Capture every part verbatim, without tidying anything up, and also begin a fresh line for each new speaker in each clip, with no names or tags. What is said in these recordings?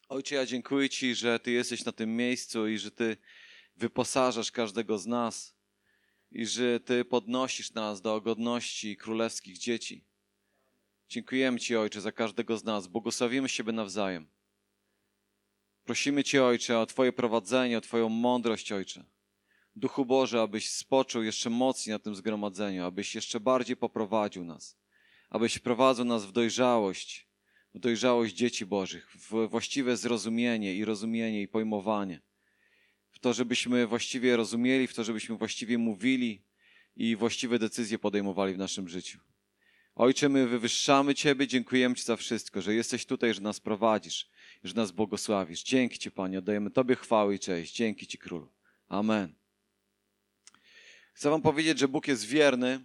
Ojcze, ja dziękuję Ci, że Ty jesteś na tym miejscu i że Ty wyposażasz każdego z nas i że Ty podnosisz nas do godności królewskich dzieci. Dziękujemy Ci, Ojcze, za każdego z nas. Błogosławimy siebie nawzajem. Prosimy Cię, Ojcze, o Twoje prowadzenie, o Twoją mądrość, Ojcze. Duchu Boże, abyś spoczął jeszcze mocniej na tym zgromadzeniu, abyś jeszcze bardziej poprowadził nas, abyś wprowadził nas w dojrzałość, w dojrzałość dzieci Bożych, w właściwe zrozumienie i rozumienie i pojmowanie, w to, żebyśmy właściwie rozumieli, w to, żebyśmy właściwie mówili i właściwe decyzje podejmowali w naszym życiu. Ojcze, my wywyższamy Ciebie, dziękujemy Ci za wszystko, że jesteś tutaj, że nas prowadzisz, że nas błogosławisz. Dzięki Ci, Panie, oddajemy Tobie chwałę i cześć. Dzięki Ci, Królu. Amen. Chcę Wam powiedzieć, że Bóg jest wierny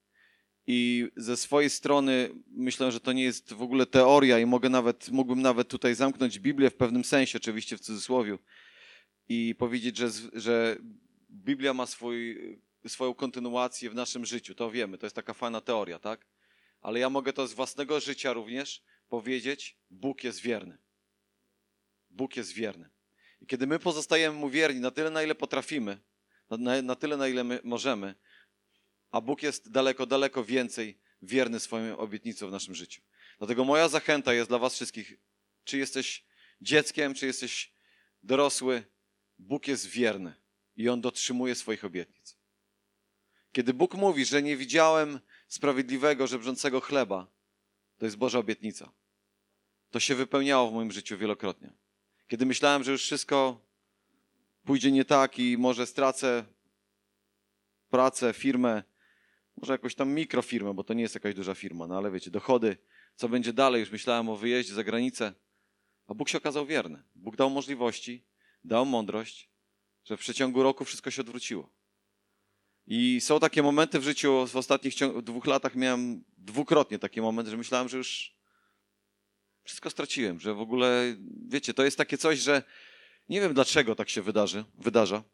i ze swojej strony myślę, że to nie jest w ogóle teoria i mogę nawet, mógłbym nawet tutaj zamknąć Biblię w pewnym sensie, oczywiście w cudzysłowie, i powiedzieć, że, że Biblia ma swój, swoją kontynuację w naszym życiu. To wiemy, to jest taka fajna teoria, tak? Ale ja mogę to z własnego życia również powiedzieć, Bóg jest wierny. Bóg jest wierny. I kiedy my pozostajemy Mu wierni na tyle, na ile potrafimy, na, na tyle, na ile my możemy, a Bóg jest daleko, daleko więcej wierny swoim obietnicom w naszym życiu. Dlatego moja zachęta jest dla was wszystkich, czy jesteś dzieckiem, czy jesteś dorosły, Bóg jest wierny i On dotrzymuje swoich obietnic. Kiedy Bóg mówi, że nie widziałem sprawiedliwego, żebrzącego chleba, to jest Boża obietnica. To się wypełniało w moim życiu wielokrotnie. Kiedy myślałem, że już wszystko pójdzie nie tak i może stracę pracę, firmę, może jakąś tam mikrofirmę, bo to nie jest jakaś duża firma, no ale wiecie, dochody, co będzie dalej, już myślałem o wyjeździe za granicę, a Bóg się okazał wierny. Bóg dał możliwości, dał mądrość, że w przeciągu roku wszystko się odwróciło. I są takie momenty w życiu, w ostatnich dwóch latach miałem dwukrotnie takie momenty, że myślałem, że już wszystko straciłem, że w ogóle, wiecie, to jest takie coś, że nie wiem dlaczego tak się wydarzy, wydarza.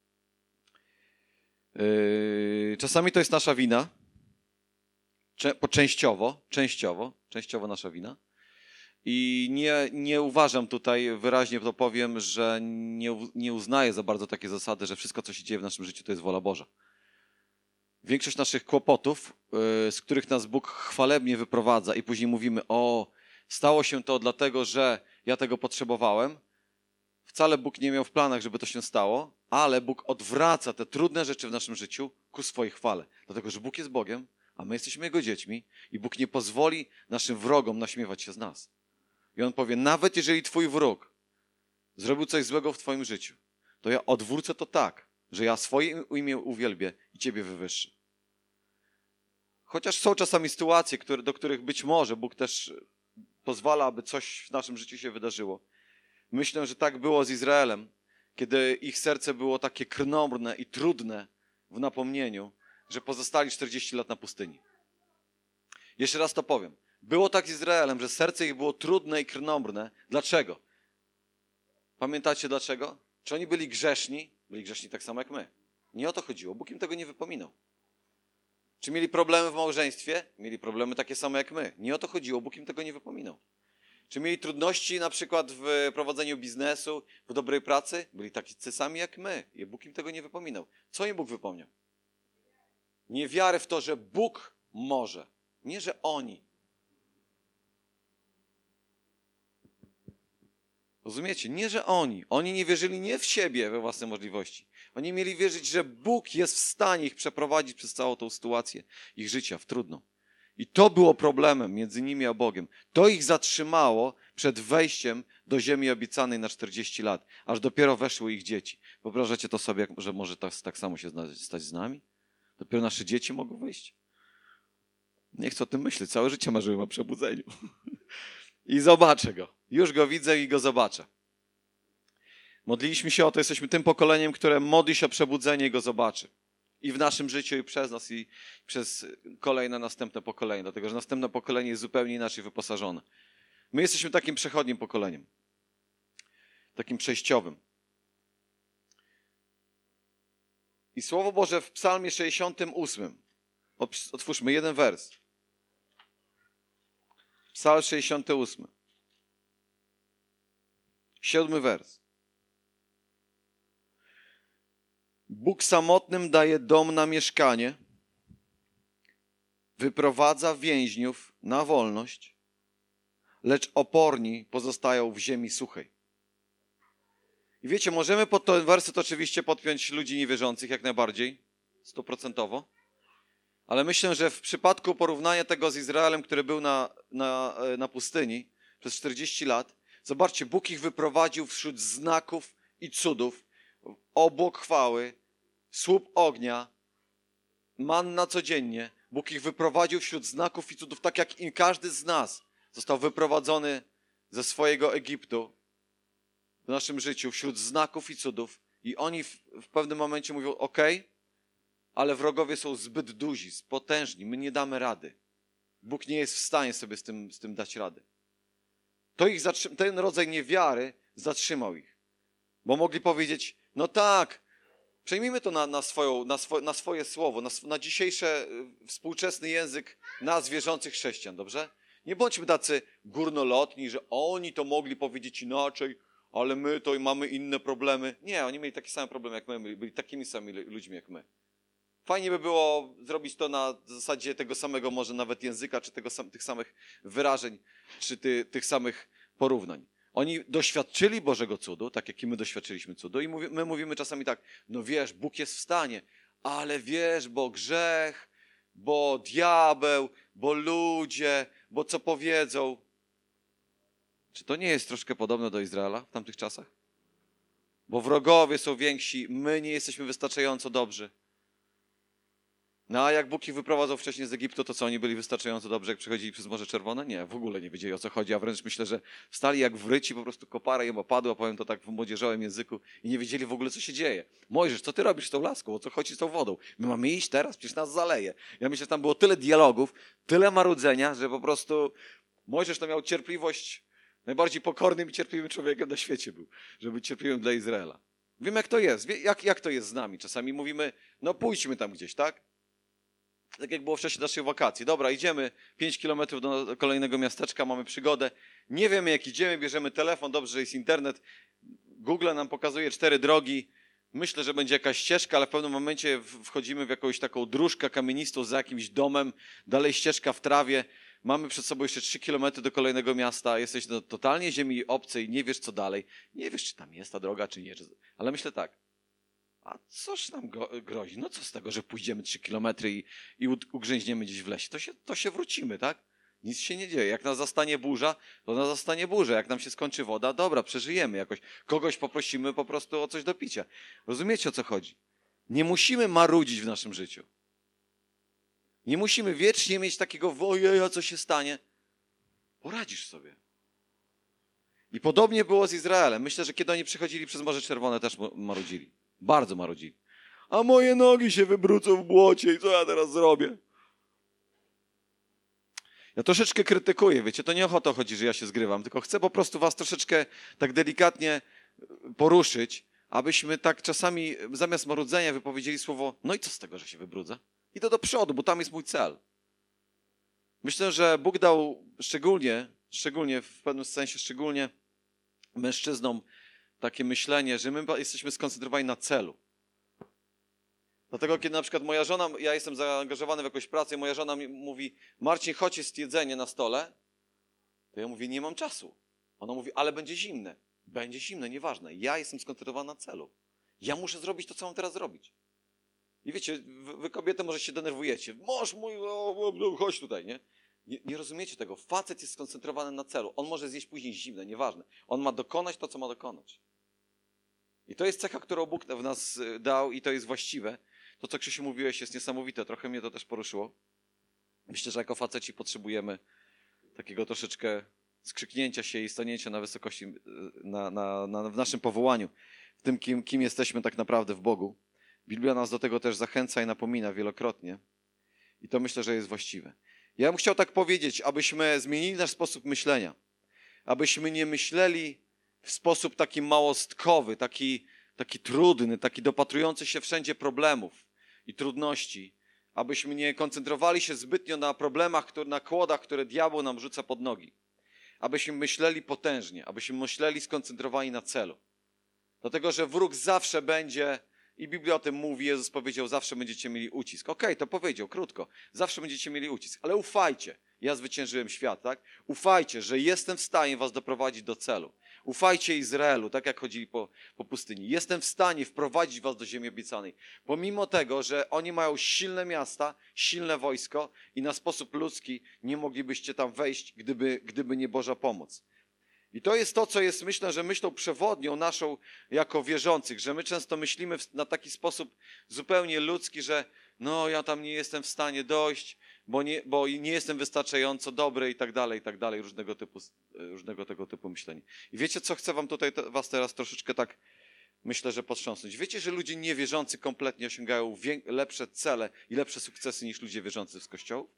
Yy, czasami to jest nasza wina, Cze- częściowo, częściowo, częściowo nasza wina. I nie, nie uważam tutaj, wyraźnie to powiem, że nie, nie uznaję za bardzo takie zasady, że wszystko, co się dzieje w naszym życiu, to jest wola Boża. Większość naszych kłopotów, yy, z których nas Bóg chwalebnie wyprowadza i później mówimy, o, stało się to dlatego, że ja tego potrzebowałem. Wcale Bóg nie miał w planach, żeby to się stało, ale Bóg odwraca te trudne rzeczy w naszym życiu ku swojej chwale. Dlatego, że Bóg jest Bogiem, a my jesteśmy Jego dziećmi i Bóg nie pozwoli naszym wrogom naśmiewać się z nas. I On powie, nawet jeżeli twój wróg zrobił coś złego w twoim życiu, to ja odwrócę to tak, że ja swoje imię uwielbię i ciebie wywyższę. Chociaż są czasami sytuacje, które, do których być może Bóg też pozwala, aby coś w naszym życiu się wydarzyło. Myślę, że tak było z Izraelem, kiedy ich serce było takie krnąbrne i trudne w napomnieniu, że pozostali czterdzieści lat na pustyni. Jeszcze raz to powiem. Było tak z Izraelem, że serce ich było trudne i krnąbrne. Dlaczego? Pamiętacie dlaczego? Czy oni byli grzeszni? Byli grzeszni tak samo jak my. Nie o to chodziło. Bóg im tego nie wypominał. Czy mieli problemy w małżeństwie? Mieli problemy takie same jak my. Nie o to chodziło. Bóg im tego nie wypominał. Czy mieli trudności na przykład w prowadzeniu biznesu, w dobrej pracy? Byli tacy sami jak my. I Bóg im tego nie wypominał. Co im Bóg wypomniał? Niewiarę w to, że Bóg może. Nie, że oni. Rozumiecie? Nie, że oni. Oni nie wierzyli nie w siebie, we własne możliwości. Oni mieli wierzyć, że Bóg jest w stanie ich przeprowadzić przez całą tą sytuację ich życia, w trudną. I to było problemem między nimi a Bogiem. To ich zatrzymało przed wejściem do ziemi obiecanej na czterdzieści lat, aż dopiero weszły ich dzieci. Wyobrażacie to sobie, że może tak, tak samo się stać z nami? Dopiero nasze dzieci mogą wyjść? Nie chcę o tym myśleć. Całe życie marzyłem o przebudzeniu. I zobaczę go. Już go widzę i go zobaczę. Modliliśmy się o to, jesteśmy tym pokoleniem, które modli się o przebudzenie i go zobaczy. I w naszym życiu, i przez nas, i przez kolejne, następne pokolenie. Dlatego, że następne pokolenie jest zupełnie inaczej wyposażone. My jesteśmy takim przechodnim pokoleniem. Takim przejściowym. I Słowo Boże w Psalmie sześćdziesiątym ósmym. Otwórzmy jeden wers. Psalm sześćdziesiąty ósmy. Siódmy wers. Bóg samotnym daje dom na mieszkanie, wyprowadza więźniów na wolność, lecz oporni pozostają w ziemi suchej. I wiecie, możemy pod ten werset oczywiście podpiąć ludzi niewierzących jak najbardziej, stuprocentowo, ale myślę, że w przypadku porównania tego z Izraelem, który był na, na, na pustyni przez czterdzieści lat, zobaczcie, Bóg ich wyprowadził wśród znaków i cudów, obłok chwały, słup ognia, manna codziennie. Bóg ich wyprowadził wśród znaków i cudów, tak jak i każdy z nas został wyprowadzony ze swojego Egiptu w naszym życiu, wśród znaków i cudów. I oni w, w pewnym momencie mówią, ok, ale wrogowie są zbyt duzi, potężni, my nie damy rady. Bóg nie jest w stanie sobie z tym, z tym dać rady. To ich zatrzy- ten rodzaj niewiary zatrzymał ich. Bo mogli powiedzieć, no tak, przejmijmy to na, na, swoją, na, swo, na swoje słowo, na, na dzisiejszy współczesny język nas wierzących chrześcijan, dobrze? Nie bądźmy tacy górnolotni, że oni to mogli powiedzieć inaczej, ale my to mamy inne problemy. Nie, oni mieli takie same problemy jak my, byli takimi samymi ludźmi jak my. Fajnie by było zrobić to na zasadzie tego samego może nawet języka, czy tego, tych samych wyrażeń, czy ty, tych samych porównań. Oni doświadczyli Bożego cudu, tak jak i my doświadczyliśmy cudu i mówi, my mówimy czasami tak, no wiesz, Bóg jest w stanie, ale wiesz, bo grzech, bo diabeł, bo ludzie, bo co powiedzą. Czy to nie jest troszkę podobne do Izraela w tamtych czasach? Bo wrogowie są więksi, my nie jesteśmy wystarczająco dobrzy. No a jak Bóg ich wyprowadzał wcześniej z Egiptu, to co, oni byli wystarczająco dobrze, jak przechodzili przez Morze Czerwone? Nie, w ogóle nie wiedzieli, o co chodzi, a wręcz myślę, że stali jak wryci, po prostu kopara im opadła, powiem to tak w młodzieżowym języku i nie wiedzieli w ogóle, co się dzieje. Mojżesz, co ty robisz z tą laską? O co chodzi z tą wodą? My mamy iść teraz? Przecież nas zaleje. Ja myślę, że tam było tyle dialogów, tyle marudzenia, że po prostu Mojżesz to miał cierpliwość, najbardziej pokornym i cierpliwym człowiekiem na świecie był, żeby być cierpliwym dla Izraela. Wiem, jak to jest, jak, jak to jest z nami. Czasami mówimy, no pójdźmy tam gdzieś, tak? Tak jak było w czasie naszych wakacji. Dobra, idziemy pięć kilometrów do kolejnego miasteczka, mamy przygodę. Nie wiemy, jak idziemy, bierzemy telefon, dobrze, że jest internet. Google nam pokazuje cztery drogi. Myślę, że będzie jakaś ścieżka, ale w pewnym momencie wchodzimy w jakąś taką dróżkę kamienistą za jakimś domem. Dalej ścieżka w trawie. Mamy przed sobą jeszcze trzy kilometry do kolejnego miasta. Jesteś na totalnie ziemi obcej, nie wiesz, co dalej. Nie wiesz, czy tam jest ta droga, czy nie. Ale myślę tak. A coż nam grozi? No co z tego, że pójdziemy trzy kilometry i, i ugrzęźniemy gdzieś w lesie? To się, to się wrócimy, tak? Nic się nie dzieje. Jak nas zastanie burza, to nas zastanie burza. Jak nam się skończy woda, dobra, przeżyjemy jakoś. Kogoś poprosimy po prostu o coś do picia. Rozumiecie, o co chodzi? Nie musimy marudzić w naszym życiu. Nie musimy wiecznie mieć takiego ojej, co się stanie. Poradzisz sobie. I podobnie było z Izraelem. Myślę, że kiedy oni przychodzili przez Morze Czerwone, też marudzili. Bardzo marudzili. A moje nogi się wybrucą w błocie i co ja teraz zrobię? Ja troszeczkę krytykuję, wiecie, to nie o to chodzi, że ja się zgrywam, tylko chcę po prostu was troszeczkę tak delikatnie poruszyć, abyśmy tak czasami zamiast marudzenia wypowiedzieli słowo, no i co z tego, że się wybrudzę? Idę do przodu, bo tam jest mój cel. Myślę, że Bóg dał szczególnie, szczególnie w pewnym sensie, szczególnie mężczyznom takie myślenie, że my jesteśmy skoncentrowani na celu. Dlatego, kiedy na przykład moja żona, ja jestem zaangażowany w jakąś pracę i moja żona mi mówi, Marcin, chodź, jest jedzenie na stole, to ja mówię, nie mam czasu. Ona mówi, ale będzie zimne. Będzie zimne, nieważne. Ja jestem skoncentrowany na celu. Ja muszę zrobić to, co mam teraz zrobić. I wiecie, wy kobiety może się denerwujecie. Mąż mój, o, o, chodź tutaj, nie? nie? Nie rozumiecie tego. Facet jest skoncentrowany na celu. On może zjeść później zimne, nieważne. On ma dokonać to, co ma dokonać. I to jest cecha, którą Bóg w nas dał i to jest właściwe. To, co Krzysiu mówiłeś, jest niesamowite. Trochę mnie to też poruszyło. Myślę, że jako faceci potrzebujemy takiego troszeczkę skrzyknięcia się i stanięcia na wysokości, na, na, na, w naszym powołaniu, w tym, kim, kim jesteśmy tak naprawdę w Bogu. Biblia nas do tego też zachęca i napomina wielokrotnie. I to myślę, że jest właściwe. Ja bym chciał tak powiedzieć, abyśmy zmienili nasz sposób myślenia. Abyśmy nie myśleli w sposób taki małostkowy, taki, taki trudny, taki dopatrujący się wszędzie problemów i trudności. Abyśmy nie koncentrowali się zbytnio na problemach, na kłodach, które diabeł nam rzuca pod nogi. abyśmy myśleli potężnie, abyśmy myśleli skoncentrowani na celu. Dlatego, że wróg zawsze będzie, i Biblia o tym mówi, Jezus powiedział, zawsze będziecie mieli ucisk. Okej, okay, to powiedział, krótko. Zawsze będziecie mieli ucisk, ale ufajcie. Ja zwyciężyłem świat, tak? Ufajcie, że jestem w stanie was doprowadzić do celu. Ufajcie Izraelu, tak jak chodzili po, po pustyni. Jestem w stanie wprowadzić was do ziemi obiecanej. Pomimo tego, że oni mają silne miasta, silne wojsko i na sposób ludzki nie moglibyście tam wejść, gdyby, gdyby nie Boża pomoc. I to jest to, co jest, myślę, że myślą przewodnią naszą jako wierzących, że my często myślimy na taki sposób zupełnie ludzki, że no ja tam nie jestem w stanie dojść, bo nie, bo nie jestem wystarczająco dobry i tak dalej, i tak dalej, różnego typu, różnego tego typu myślenie. I wiecie co, chcę wam tutaj, was teraz troszeczkę tak, myślę, że potrząsnąć. Wiecie, że ludzie niewierzący kompletnie osiągają lepsze cele i lepsze sukcesy niż ludzie wierzący z kościołów?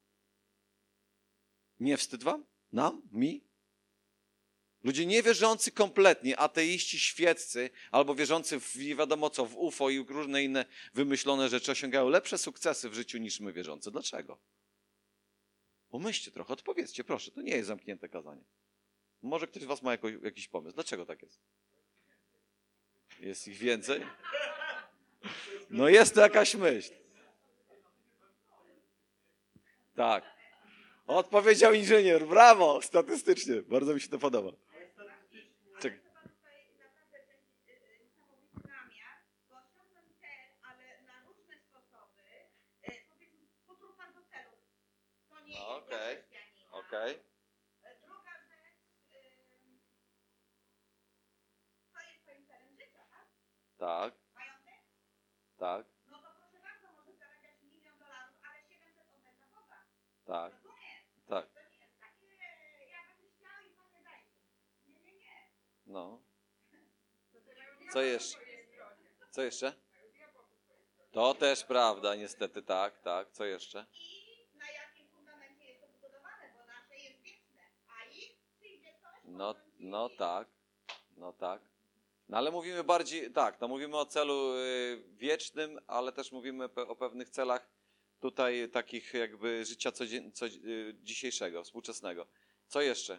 Nie wstyd wam? Nam? Mi? Ludzie niewierzący kompletnie, ateiści świeccy, albo wierzący w nie wiadomo co, w U F O i różne inne wymyślone rzeczy osiągają lepsze sukcesy w życiu niż my wierzący. Dlaczego? Pomyślcie trochę, odpowiedzcie, proszę, to nie jest zamknięte kazanie. Może ktoś z was ma jako, jakiś pomysł. Dlaczego tak jest? Jest ich więcej? No jest to jakaś myśl. Tak. Odpowiedział inżynier, brawo, statystycznie. Bardzo mi się to podoba. Czekaj. Okej, okej.
Druga rzecz, to jest twoim celem życia, tak?
Tak,
Majątek?
tak,
No to proszę bardzo, możesz zarabiać milion dolarów, ale siedemset oddać za Boga.
tak,
Rozumiesz?
tak.
To nie jest takie, ja bym chciał i panie dajcie. Nie, nie, nie.
No. Co jeszcze? Co jeszcze? To też prawda, niestety, tak, tak. Co jeszcze?
I na jakim fundamencie jest to zbudowane, bo nasze jest wieczne, a ich przyjdzie coś...
No, no tak, no tak. No ale mówimy bardziej, tak, no mówimy o celu y, wiecznym, ale też mówimy pe- o pewnych celach tutaj takich jakby życia codzien- co, y, dzisiejszego, współczesnego. Co jeszcze?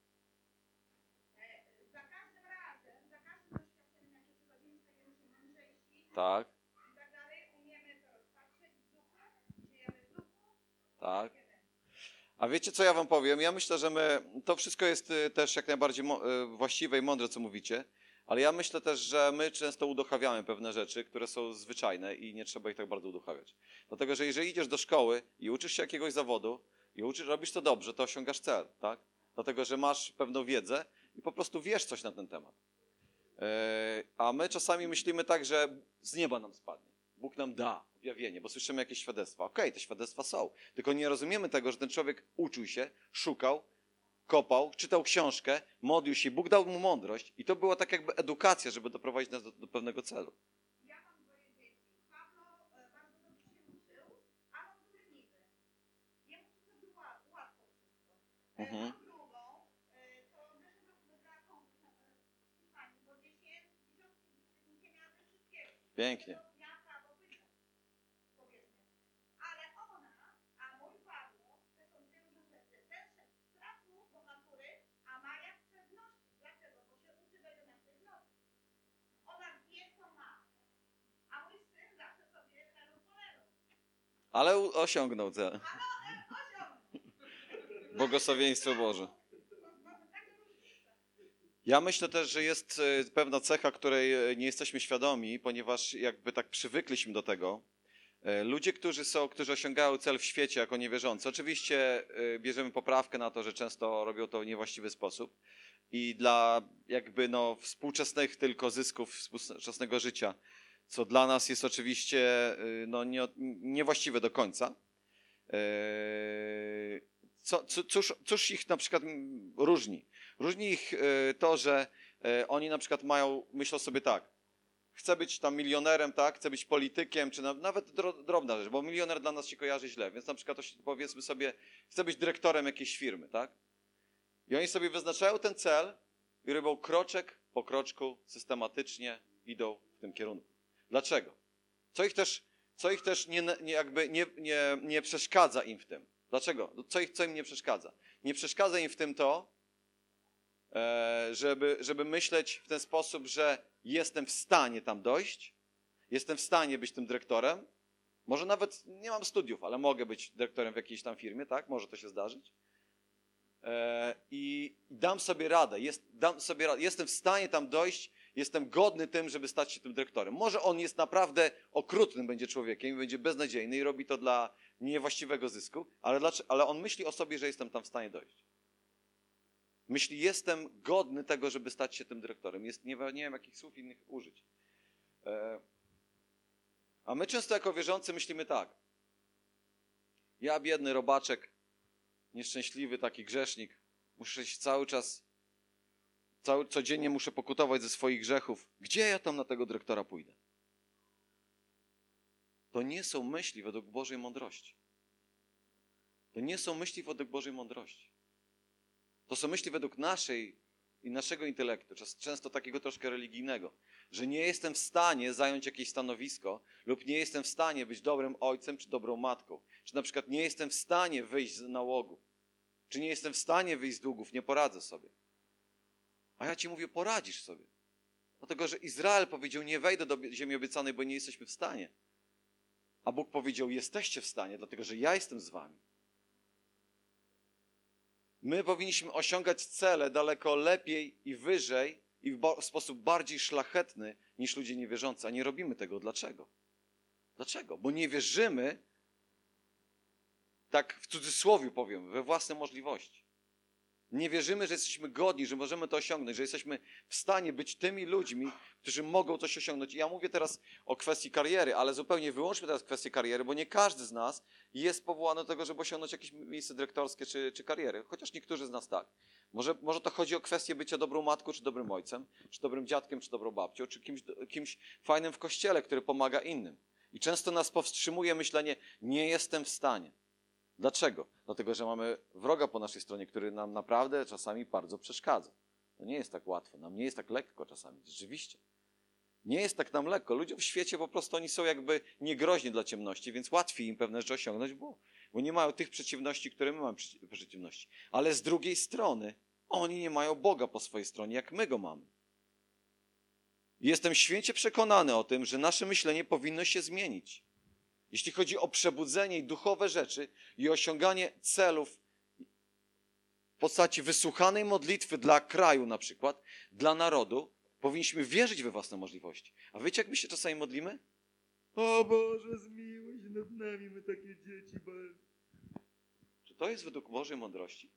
Za każdym razem, za każdym doświadczeniem, jakie przychodzimy, stajemy się mądrzejsi
Tak,
i tak dalej, umiemy to rozpatrzeć w duchu, żyjemy w duchu.
tak. A wiecie, co ja wam powiem? Ja myślę, że my, to wszystko jest y, też jak najbardziej mo- y, właściwe i mądre, co mówicie, ale ja myślę też, że my często uduchawiamy pewne rzeczy, które są zwyczajne i nie trzeba ich tak bardzo uduchawiać. Dlatego, że jeżeli idziesz do szkoły i uczysz się jakiegoś zawodu i uczysz, robisz to dobrze, to osiągasz cel, tak? Dlatego, że masz pewną wiedzę i po prostu wiesz coś na ten temat. Yy, a my czasami myślimy tak, że z nieba nam spadnie. Bóg nam da objawienie, bo słyszymy jakieś świadectwa. Okej, okay, te świadectwa są. Tylko nie rozumiemy tego, że ten człowiek uczył się, szukał, kopał, czytał książkę, modlił się, Bóg dał mu mądrość i to była tak jakby edukacja, żeby doprowadzić nas do, do pewnego celu.
Ja mam dwoje dzieci. Pawlo e, bardzo dobrze się uczył, ale on był leniwy. Jemu wszystko było ła- łatwo wszystko. E,
Mhm.
Mam drugą, e, to wyszedł wybrała konkurs na Hiszpanii, bo dziesięć, dziesiątki nie miała ze wszystkiego.
Pięknie.
Miała prawo wygrać, powiedzmy. Ale ona, a mój Pawło, to są dwie różne rzeczy. Ten szedł z strachu do matury, a Maja z pewności. Dlaczego? Bo się uczy do jedenastej w nocy. Ona wie, co ma. A mój syn zawsze sobie leżą po lewo.
Ale u- osiągnął cel.
Ale e, osiągnął.
Błogosławieństwo Boże.
Mamy takie różnice.
Ja myślę też, że jest e, pewna cecha, której e, nie jesteśmy świadomi, ponieważ jakby tak przywykliśmy do tego. E, Ludzie, którzy są, którzy osiągają cel w świecie jako niewierzący, oczywiście e, bierzemy poprawkę na to, że często robią to w niewłaściwy sposób i dla jakby no współczesnych tylko zysków współczesnego życia, co dla nas jest oczywiście e, no nie, niewłaściwe do końca. E, Co, co, cóż, cóż ich na przykład mm, różni? Różni ich e, to, że e, oni na przykład mają, myślą sobie tak, chcę być tam milionerem, tak, chcę być politykiem, czy na, nawet dro, drobna rzecz, bo milioner dla nas się kojarzy źle, więc na przykład to się, powiedzmy sobie, chcę być dyrektorem jakiejś firmy, tak? I oni sobie wyznaczają ten cel i robią kroczek po kroczku, systematycznie idą w tym kierunku. Dlaczego? Co ich też, co ich też nie, nie, jakby nie, nie, nie przeszkadza im w tym? Dlaczego? Co, ich, co im nie przeszkadza? Nie przeszkadza im w tym to, e, żeby, żeby myśleć w ten sposób, że jestem w stanie tam dojść, jestem w stanie być tym dyrektorem. Może nawet nie mam studiów, ale mogę być dyrektorem w jakiejś tam firmie, tak? Może to się zdarzyć. E, I dam sobie radę, jest, dam sobie radę, jestem w stanie tam dojść, jestem godny tym, żeby stać się tym dyrektorem. Może on jest naprawdę okrutnym będzie człowiekiem i będzie beznadziejny i robi to dla niewłaściwego zysku, ale, dlaczego, ale on myśli o sobie, że jestem tam w stanie dojść. Myśli, jestem godny tego, żeby stać się tym dyrektorem. Jest, nie, nie wiem, jakich słów innych użyć. E, a my często jako wierzący myślimy tak. Ja biedny robaczek, nieszczęśliwy taki grzesznik, muszę się cały czas, cały, codziennie muszę pokutować ze swoich grzechów. Gdzie ja tam na tego dyrektora pójdę? To nie są myśli według Bożej mądrości. To nie są myśli według Bożej mądrości. To są myśli według naszej i naszego intelektu, często takiego troszkę religijnego, że nie jestem w stanie zająć jakieś stanowisko lub nie jestem w stanie być dobrym ojcem czy dobrą matką, czy na przykład nie jestem w stanie wyjść z nałogu, czy nie jestem w stanie wyjść z długów, nie poradzę sobie. A ja ci mówię, poradzisz sobie. Dlatego, że Izrael powiedział, nie wejdę do ziemi obiecanej, bo nie jesteśmy w stanie. A Bóg powiedział, jesteście w stanie, dlatego, że ja jestem z wami. My powinniśmy osiągać cele daleko lepiej i wyżej i w, w sposób bardziej szlachetny niż ludzie niewierzący. A nie robimy tego. Dlaczego? Dlaczego? Bo nie wierzymy, tak w cudzysłowie powiem, we własne możliwości. Nie wierzymy, że jesteśmy godni, że możemy to osiągnąć, że jesteśmy w stanie być tymi ludźmi, którzy mogą coś osiągnąć. I ja mówię teraz o kwestii kariery, ale zupełnie wyłączmy teraz kwestię kariery, bo nie każdy z nas jest powołany do tego, żeby osiągnąć jakieś miejsce dyrektorskie czy, czy kariery. Chociaż niektórzy z nas tak. Może, może to chodzi o kwestię bycia dobrą matką, czy dobrym ojcem, czy dobrym dziadkiem, czy dobrą babcią, czy kimś, kimś fajnym w kościele, który pomaga innym. I często nas powstrzymuje myślenie, nie jestem w stanie. Dlaczego? Dlatego, że mamy wroga po naszej stronie, który nam naprawdę czasami bardzo przeszkadza. To nie jest tak łatwo, nam nie jest tak lekko czasami, rzeczywiście. Nie jest tak nam lekko. Ludziom w świecie po prostu oni są jakby niegroźni dla ciemności, więc łatwiej im pewne rzeczy osiągnąć, bo, bo nie mają tych przeciwności, które my mamy przeciwności. Ale z drugiej strony oni nie mają Boga po swojej stronie, jak my go mamy. Jestem święcie przekonany o tym, że nasze myślenie powinno się zmienić. Jeśli chodzi o przebudzenie i duchowe rzeczy i osiąganie celów w postaci wysłuchanej modlitwy dla kraju na przykład, dla narodu, powinniśmy wierzyć we własne możliwości. A wiecie, jak my się czasami modlimy? O Boże, zmiłuj się nad nami, my takie dzieci. Bo... Czy to jest według Bożej mądrości?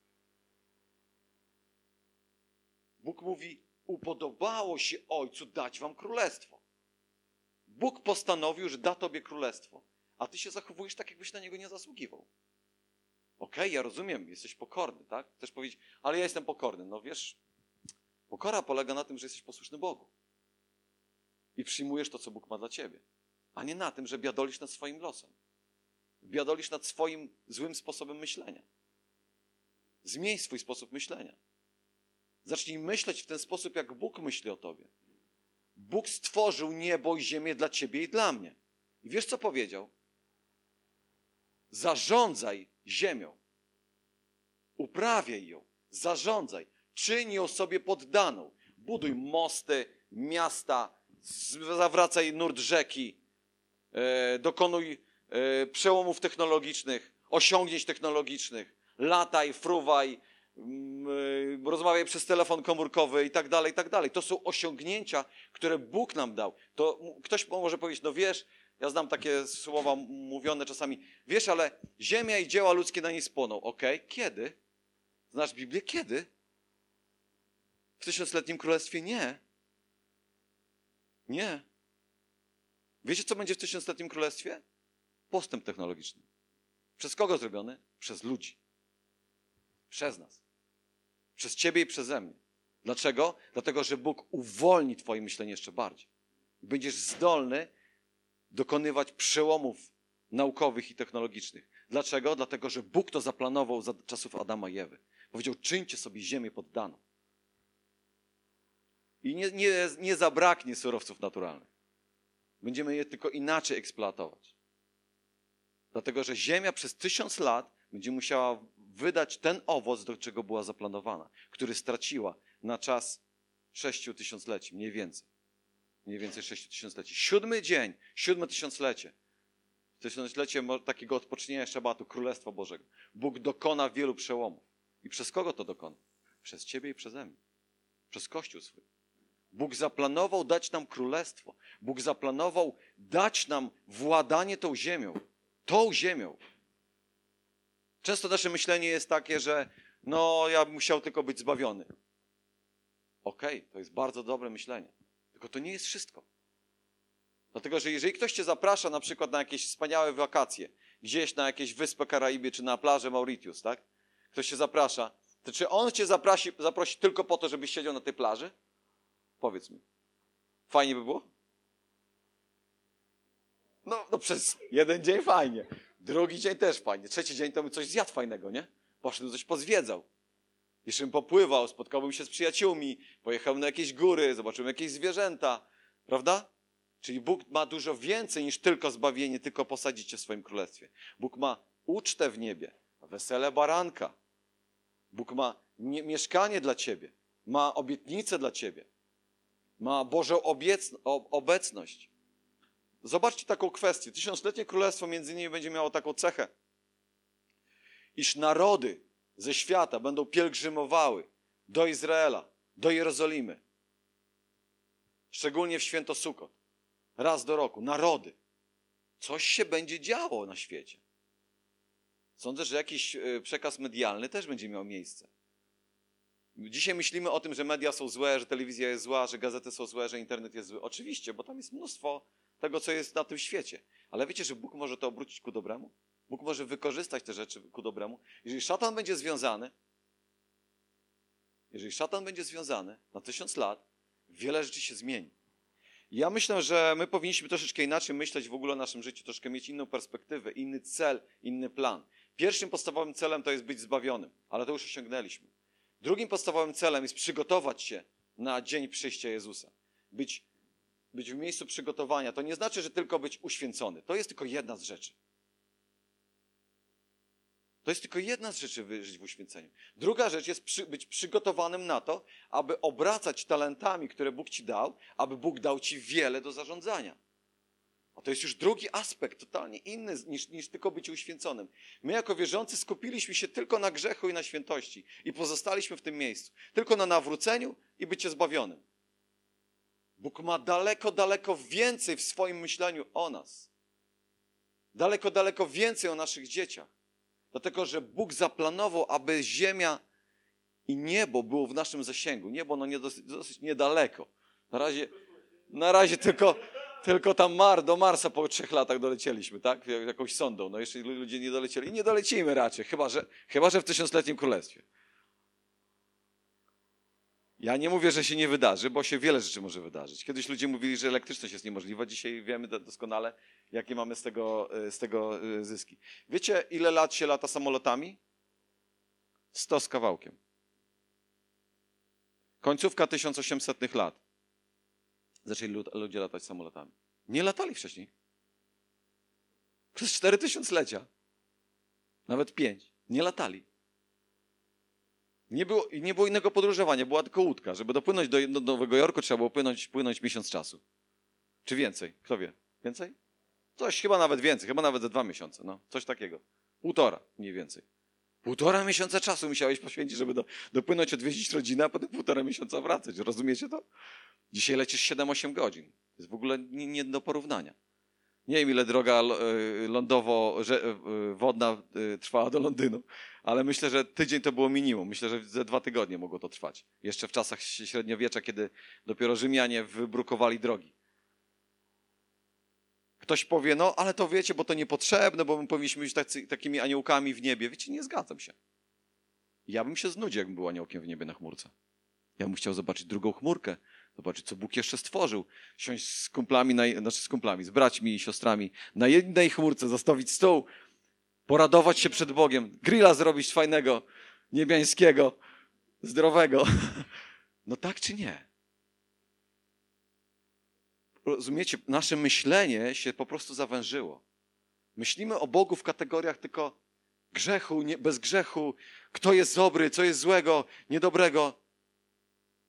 Bóg mówi, upodobało się Ojcu dać wam królestwo. Bóg postanowił, że da tobie królestwo. A ty się zachowujesz tak, jakbyś na niego nie zasługiwał. Okej, okay, ja rozumiem, jesteś pokorny, tak? Chcesz powiedzieć, ale ja jestem pokorny. No wiesz, pokora polega na tym, że jesteś posłuszny Bogu. I przyjmujesz to, co Bóg ma dla ciebie. A nie na tym, że biadolisz nad swoim losem. Biadolisz nad swoim złym sposobem myślenia. Zmień swój sposób myślenia. Zacznij myśleć w ten sposób, jak Bóg myśli o tobie. Bóg stworzył niebo i ziemię dla ciebie i dla mnie. I wiesz, co powiedział? Zarządzaj ziemią. Uprawiaj ją. Zarządzaj. Czyń ją sobie poddaną. Buduj mosty, miasta, zawracaj nurt rzeki, e, dokonuj e, przełomów technologicznych, osiągnięć technologicznych, lataj, fruwaj, m, rozmawiaj przez telefon komórkowy i tak dalej, i tak dalej. To są osiągnięcia, które Bóg nam dał. To ktoś może powiedzieć, no wiesz, ja znam takie słowa mówione czasami, wiesz, ale ziemia i dzieła ludzkie na niej spłoną. Okej, okay. Kiedy? Znasz Biblię? Kiedy? W tysiącletnim królestwie? Nie. Nie. Wiecie, co będzie w tysiącletnim królestwie? Postęp technologiczny. Przez kogo zrobiony? Przez ludzi. Przez nas. Przez ciebie i przeze mnie. Dlaczego? Dlatego, że Bóg uwolni twoje myślenie jeszcze bardziej. Będziesz zdolny dokonywać przełomów naukowych i technologicznych. Dlaczego? Dlatego, że Bóg to zaplanował za czasów Adama i Ewy. Powiedział, czyńcie sobie ziemię poddaną. I nie, nie, nie zabraknie surowców naturalnych. Będziemy je tylko inaczej eksploatować. Dlatego, że ziemia przez tysiąc lat będzie musiała wydać ten owoc, do czego była zaplanowana, który straciła na czas sześciu tysiącleci, mniej więcej. Mniej więcej sześciu tysiącleci. Siódmy dzień, siódme tysiąclecie. Tysiąclecie takiego odpocznienia szabatu, Królestwa Bożego. Bóg dokona wielu przełomów. I przez kogo to dokona? Przez ciebie i przeze mnie. Przez Kościół swój. Bóg zaplanował dać nam królestwo. Bóg zaplanował dać nam władanie tą ziemią. Tą ziemią. Często nasze myślenie jest takie, że no ja bym musiał tylko być zbawiony. Okej, okay, to jest bardzo dobre myślenie. Tylko to nie jest wszystko. Dlatego, że jeżeli ktoś cię zaprasza na przykład na jakieś wspaniałe wakacje, gdzieś na jakieś wyspę Karaibie czy na plażę Mauritius, tak? Ktoś cię zaprasza, to czy on cię zaprosi, zaprosi tylko po to, żebyś siedział na tej plaży? Powiedz mi. Fajnie by było? No, no przez jeden dzień fajnie. Drugi dzień też fajnie. Trzeci dzień to bym coś zjadł fajnego, nie? Poszedł, coś pozwiedzał. Jeszcze bym popływał, spotkałbym się z przyjaciółmi, pojechał na jakieś góry, zobaczyłem jakieś zwierzęta. Prawda? Czyli Bóg ma dużo więcej niż tylko zbawienie, tylko posadzić cię w swoim królestwie. Bóg ma ucztę w niebie, wesele baranka. Bóg ma nie, mieszkanie dla ciebie, ma obietnicę dla ciebie, ma Bożą obiec, obecność. Zobaczcie taką kwestię. Tysiącletnie królestwo między innymi będzie miało taką cechę, iż narody ze świata będą pielgrzymowały do Izraela, do Jerozolimy. Szczególnie w święto Sukot. Raz do roku. Narody. Coś się będzie działo na świecie. Sądzę, że jakiś przekaz medialny też będzie miał miejsce. Dzisiaj myślimy o tym, że media są złe, że telewizja jest zła, że gazety są złe, że internet jest zły. Oczywiście, bo tam jest mnóstwo tego, co jest na tym świecie. Ale wiecie, że Bóg może to obrócić ku dobremu? Bóg może wykorzystać te rzeczy ku dobremu. Jeżeli szatan będzie związany, jeżeli szatan będzie związany na tysiąc lat, wiele rzeczy się zmieni. Ja myślę, że my powinniśmy troszeczkę inaczej myśleć w ogóle o naszym życiu, troszkę mieć inną perspektywę, inny cel, inny plan. Pierwszym podstawowym celem to jest być zbawionym, ale to już osiągnęliśmy. Drugim podstawowym celem jest przygotować się na dzień przyjścia Jezusa. Być, być w miejscu przygotowania. To nie znaczy, że tylko być uświęcony. To jest tylko jedna z rzeczy. To jest tylko jedna z rzeczy żyć w uświęceniu. Druga rzecz jest przy, być przygotowanym na to, aby obracać talentami, które Bóg ci dał, aby Bóg dał ci wiele do zarządzania. A to jest już drugi aspekt, totalnie inny niż, niż tylko być uświęconym. My jako wierzący skupiliśmy się tylko na grzechu i na świętości i pozostaliśmy w tym miejscu. Tylko na nawróceniu i bycie zbawionym. Bóg ma daleko, daleko więcej w swoim myśleniu o nas. Daleko, daleko więcej o naszych dzieciach. Dlatego, że Bóg zaplanował, aby ziemia i niebo było w naszym zasięgu. Niebo no nie dosyć, dosyć niedaleko. Na razie, na razie tylko, tylko tam Mar, do Marsa po trzech latach dolecieliśmy, tak? Jakąś sondą. No jeszcze ludzie nie dolecieli. I nie dolecimy raczej, chyba że, chyba, że w tysiącletnim królestwie. Ja nie mówię, że się nie wydarzy, bo się wiele rzeczy może wydarzyć. Kiedyś ludzie mówili, że elektryczność jest niemożliwa. Dzisiaj wiemy doskonale, jakie mamy z tego, z tego zyski. Wiecie, ile lat się lata samolotami? Sto z kawałkiem. Końcówka tysiąc osiemsetnych lat. Zaczęli ludzie latać samolotami. Nie latali wcześniej. Przez cztery tysiąclecia. Nawet pięć. Nie latali. Nie było, nie było innego podróżowania, była tylko łódka. Żeby dopłynąć do, do Nowego Jorku, trzeba było płynąć, płynąć miesiąc czasu. Czy więcej? Kto wie? Więcej? Coś, chyba nawet więcej, chyba nawet ze dwa miesiące. No, coś takiego. Półtora mniej więcej. Półtora miesiąca czasu musiałeś poświęcić, żeby do, dopłynąć, odwiedzić rodzinę, a potem półtora miesiąca wracać. Rozumiecie to? Dzisiaj lecisz siedem osiem godzin. To jest w ogóle nie, nie do porównania. Nie wiem, ile droga lądowo-wodna trwała do Londynu, ale myślę, że tydzień to było minimum. Myślę, że ze dwa tygodnie mogło to trwać. Jeszcze w czasach średniowiecza, kiedy dopiero Rzymianie wybrukowali drogi. Ktoś powie, no ale to wiecie, bo to niepotrzebne, bo my powinniśmy być tacy, takimi aniołkami w niebie. Wiecie, nie zgadzam się. Ja bym się znudził, jakbym był aniołkiem w niebie na chmurce. Ja bym chciał zobaczyć drugą chmurkę, zobaczyć, co Bóg jeszcze stworzył. Siąść z kumplami, na, znaczy z kumplami, z braćmi i siostrami na jednej chmurce, zastawić stół, poradować się przed Bogiem, grilla zrobić fajnego, niebiańskiego, zdrowego. No tak czy nie? Rozumiecie, nasze myślenie się po prostu zawężyło. Myślimy o Bogu w kategoriach tylko grzechu, nie, bez grzechu, kto jest dobry, co jest złego, niedobrego.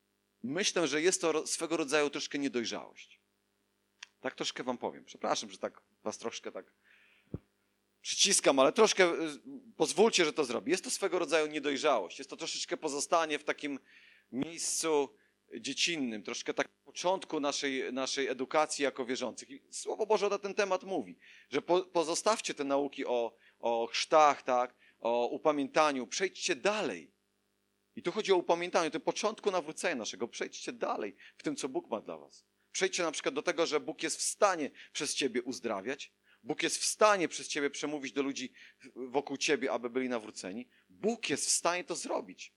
myślę, że jest to ro- swego rodzaju troszkę niedojrzałość. Tak troszkę wam powiem. Przepraszam, że tak was troszkę tak przyciskam, ale troszkę y, pozwólcie, że to zrobię. Jest to swego rodzaju niedojrzałość. Jest to troszeczkę pozostanie w takim miejscu dziecinnym, troszkę tak w początku naszej, naszej edukacji jako wierzących. I Słowo Boże na ten temat mówi, że po, pozostawcie te nauki o, o chrztach, tak, o upamiętaniu, przejdźcie dalej. I tu chodzi o upamiętanie, o tym początku nawrócenia naszego. Przejdźcie dalej w tym, co Bóg ma dla was. Przejdźcie na przykład do tego, że Bóg jest w stanie przez ciebie uzdrawiać. Bóg jest w stanie przez ciebie przemówić do ludzi wokół ciebie, aby byli nawróceni. Bóg jest w stanie to zrobić.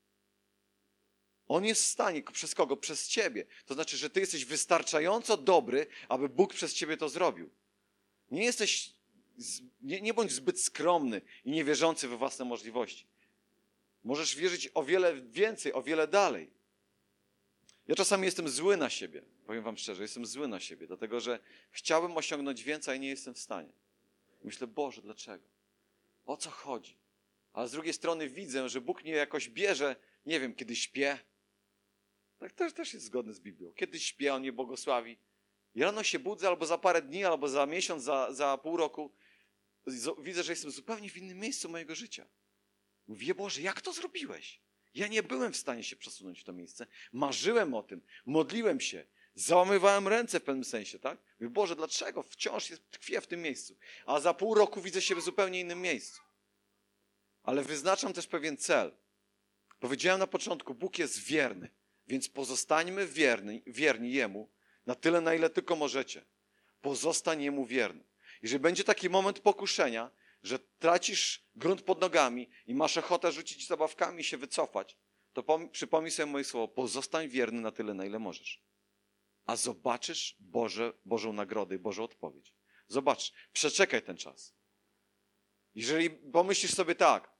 On jest w stanie. Przez kogo? Przez ciebie. To znaczy, że ty jesteś wystarczająco dobry, aby Bóg przez ciebie to zrobił. Nie jesteś, nie, nie bądź zbyt skromny i niewierzący we własne możliwości. Możesz wierzyć o wiele więcej, o wiele dalej. Ja czasami jestem zły na siebie. Powiem wam szczerze, jestem zły na siebie, dlatego że chciałbym osiągnąć więcej, a nie jestem w stanie. Myślę, Boże, dlaczego? O co chodzi? Ale z drugiej strony widzę, że Bóg mnie jakoś bierze, nie wiem, kiedy śpię. Tak też, też jest zgodne z Biblią. Kiedy śpię, On mnie błogosławi. I rano się budzę, albo za parę dni, albo za miesiąc, za, za pół roku. Widzę, że jestem zupełnie w innym miejscu mojego życia. Mówię, Boże, jak to zrobiłeś? Ja nie byłem w stanie się przesunąć w to miejsce. Marzyłem o tym, modliłem się, załamywałem ręce w pewnym sensie, tak? Mówię, Boże, dlaczego wciąż jest, tkwię w tym miejscu? A za pół roku widzę siebie w zupełnie innym miejscu. Ale wyznaczam też pewien cel. Powiedziałem na początku, Bóg jest wierny, więc pozostańmy wierni, wierni Jemu na tyle, na ile tylko możecie. Pozostań Jemu wierny. Jeżeli będzie taki moment pokuszenia, że tracisz grunt pod nogami i masz ochotę rzucić zabawkami i się wycofać, to pom- przypomnij sobie moje słowo, pozostań wierny na tyle, na ile możesz. A zobaczysz Boże, Bożą nagrodę i Bożą odpowiedź. Zobacz, przeczekaj ten czas. Jeżeli pomyślisz sobie tak,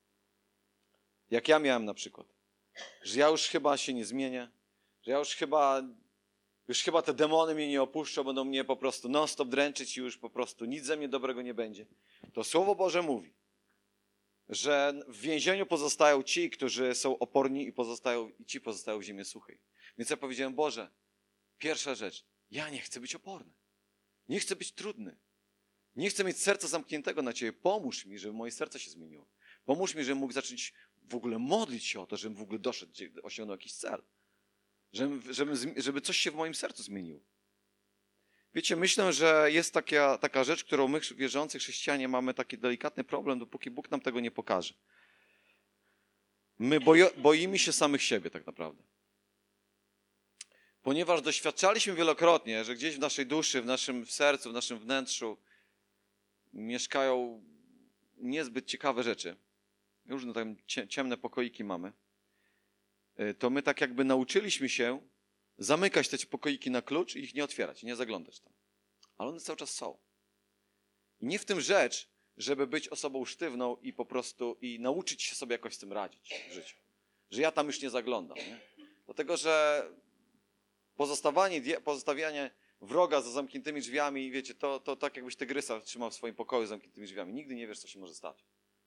jak ja miałem na przykład, że ja już chyba się nie zmienię, że ja już chyba, już chyba te demony mnie nie opuszczą, będą mnie po prostu non-stop dręczyć i już po prostu nic ze mnie dobrego nie będzie. To Słowo Boże mówi, że w więzieniu pozostają ci, którzy są oporni i pozostają, i ci pozostają w ziemi suchej. Więc ja powiedziałem, Boże, pierwsza rzecz, ja nie chcę być oporny. Nie chcę być trudny. Nie chcę mieć serca zamkniętego na Ciebie. Pomóż mi, żeby moje serce się zmieniło. Pomóż mi, żebym mógł zacząć w ogóle modlić się o to, żebym w ogóle doszedł, osiągnął jakiś cel. Żeby, żeby, żeby coś się w moim sercu zmieniło. Wiecie, myślę, że jest taka, taka rzecz, którą my, wierzący chrześcijanie, mamy taki delikatny problem, dopóki Bóg nam tego nie pokaże. My bojo, boimy się samych siebie tak naprawdę. Ponieważ doświadczaliśmy wielokrotnie, że gdzieś w naszej duszy, w naszym sercu, w naszym wnętrzu mieszkają niezbyt ciekawe rzeczy. Różne tam ciemne pokoiki mamy. To my tak jakby nauczyliśmy się zamykać te pokoiki na klucz i ich nie otwierać, nie zaglądać tam. Ale one cały czas są. I nie w tym rzecz, żeby być osobą sztywną i po prostu i nauczyć się sobie jakoś z tym radzić w życiu. Że ja tam już nie zaglądam. Nie? Dlatego, że pozostawanie, pozostawianie wroga za zamkniętymi drzwiami, wiecie, to, to tak jakbyś tygrysa trzymał w swoim pokoju z zamkniętymi drzwiami. Nigdy nie wiesz, co się może stać.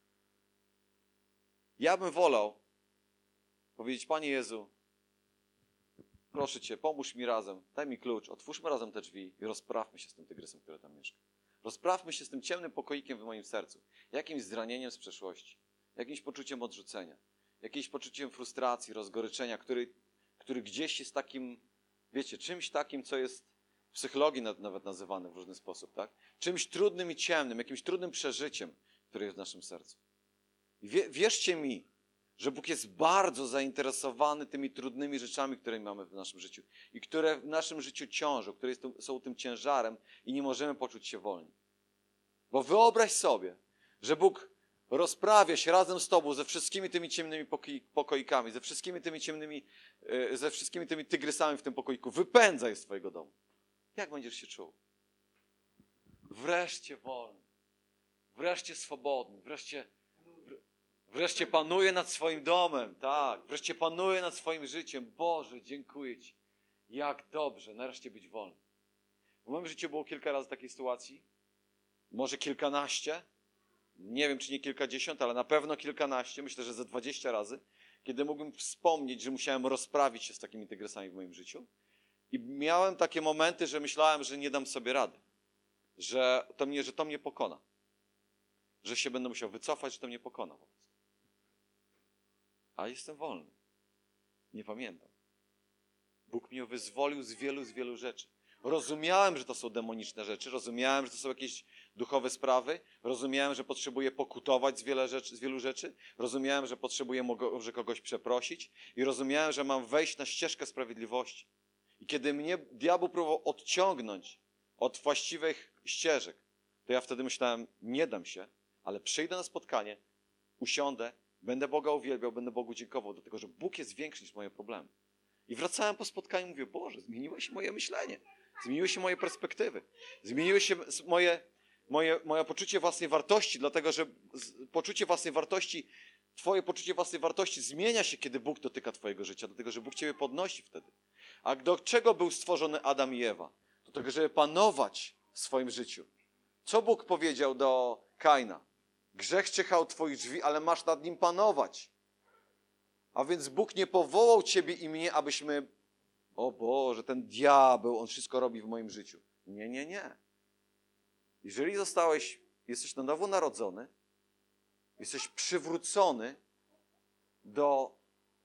Ja bym wolał powiedzieć, Panie Jezu, proszę Cię, pomóż mi razem, daj mi klucz, otwórzmy razem te drzwi i rozprawmy się z tym tygrysem, który tam mieszka. Rozprawmy się z tym ciemnym pokoikiem w moim sercu. Jakimś zranieniem z przeszłości, jakimś poczuciem odrzucenia, jakimś poczuciem frustracji, rozgoryczenia, który, który gdzieś jest takim, wiecie, czymś takim, co jest w psychologii nawet nazywane w różny sposób, tak? Czymś trudnym i ciemnym, jakimś trudnym przeżyciem, które jest w naszym sercu. I wie, wierzcie mi, że Bóg jest bardzo zainteresowany tymi trudnymi rzeczami, które mamy w naszym życiu i które w naszym życiu ciążą, które jest, są tym ciężarem i nie możemy poczuć się wolni. Bo wyobraź sobie, że Bóg rozprawia się razem z tobą ze wszystkimi tymi ciemnymi pokoikami, ze wszystkimi tymi ciemnymi, ze wszystkimi tymi tygrysami w tym pokoiku. Wypędza je z twojego domu. Jak będziesz się czuł? Wreszcie wolny, wreszcie swobodny, wreszcie Wreszcie panuje nad swoim domem, tak. Wreszcie panuje nad swoim życiem. Boże, dziękuję Ci. Jak dobrze, nareszcie być wolny. W moim życiu było kilka razy takiej sytuacji. Może kilkanaście. Nie wiem, czy nie kilkadziesiąt, ale na pewno kilkanaście. Myślę, że ze dwadzieścia razy. kiedy mógłbym wspomnieć, że musiałem rozprawić się z takimi tygrysami w moim życiu. I miałem takie momenty, że myślałem, że nie dam sobie rady. Że to mnie, że to mnie pokona. Że się będę musiał wycofać, że to mnie pokona po prostu. A jestem wolny. Nie pamiętam. Bóg mnie wyzwolił z wielu, z wielu rzeczy. Rozumiałem, że to są demoniczne rzeczy, rozumiałem, że to są jakieś duchowe sprawy, rozumiałem, że potrzebuję pokutować z, wiele rzeczy, z wielu rzeczy, rozumiałem, że potrzebuję może kogoś przeprosić i rozumiałem, że mam wejść na ścieżkę sprawiedliwości. I kiedy mnie diabeł próbował odciągnąć od właściwych ścieżek, to ja wtedy myślałem, nie dam się, ale przyjdę na spotkanie, usiądę, będę Boga uwielbiał, będę Bogu dziękował, dlatego że Bóg jest większy niż moje problemy. I wracałem po spotkaniu i mówię, Boże, zmieniło się moje myślenie, zmieniły się moje perspektywy, zmieniły się moje, moje, moje poczucie własnej wartości, dlatego że poczucie własnej wartości, twoje poczucie własnej wartości zmienia się, kiedy Bóg dotyka twojego życia, dlatego że Bóg ciebie podnosi wtedy. A do czego był stworzony Adam i Ewa? Do tego, żeby panować w swoim życiu. Co Bóg powiedział do Kaina? Grzech czyhał twoich drzwi, ale masz nad nim panować. A więc Bóg nie powołał ciebie i mnie, abyśmy, o Boże, ten diabeł, on wszystko robi w moim życiu. Nie, nie, nie. Jeżeli zostałeś, jesteś na nowo narodzony, jesteś przywrócony do